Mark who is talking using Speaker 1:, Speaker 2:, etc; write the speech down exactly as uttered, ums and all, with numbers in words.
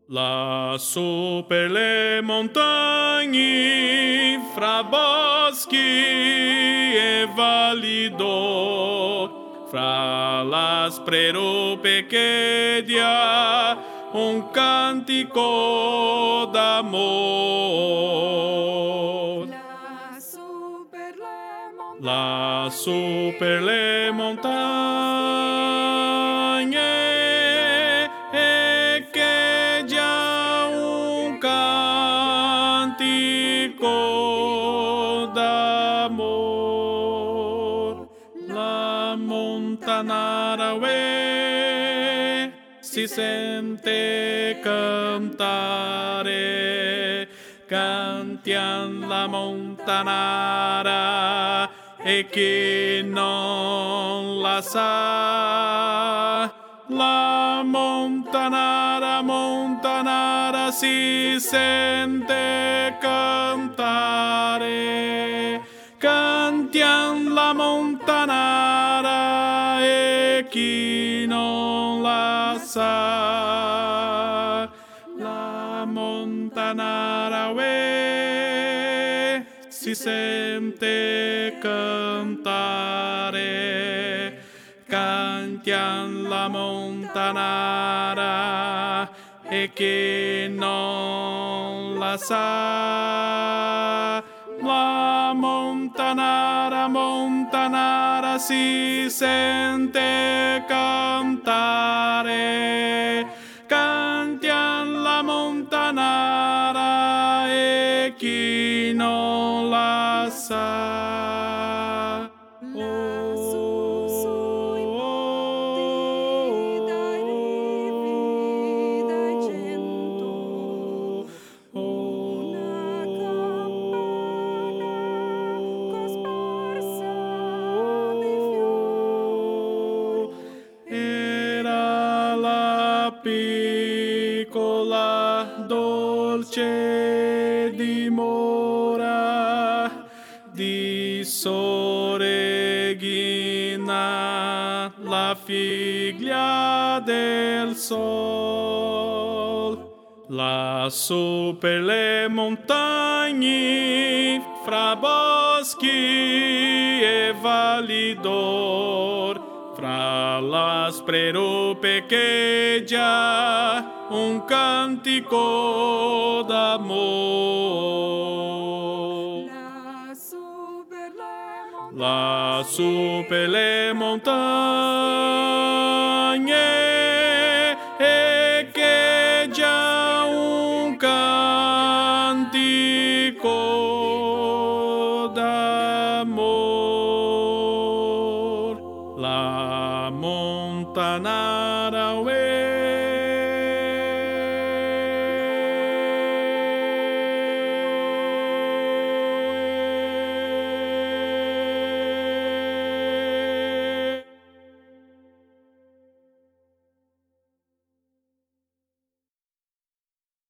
Speaker 1: Lassù per le montagne, fra boschi e valli d'oro, fra l'aspre rupe che dia un cantico d'amor.
Speaker 2: Lassù per le montagne,
Speaker 1: Lassù per le montagne, e che già un cantico d'amor. La montanara uè si sente cantare, cantian la montanara e chi non la sa. La montanara, montanara si sente cantare, cantian la montanara e chi non la sa. La montanara uè si sente cantare, cantian la montanara e chi non la sa. La montanara, montanara si sente cantare, cantian la montanara e chi non la sa.
Speaker 2: lassù sui monti dai rivi, dai cento, una campana cosparsa di fiori.
Speaker 1: Era la piccola dolce dimora di Soreghina, la figlia del sol. Lassù per le montagne, fra boschi e valli d'or, fra l'aspre rupe che già un cantico d'amor.
Speaker 2: Lassù per le montagne,
Speaker 1: Lassù per le montagne e che già un cantico d'amor. La montanara uè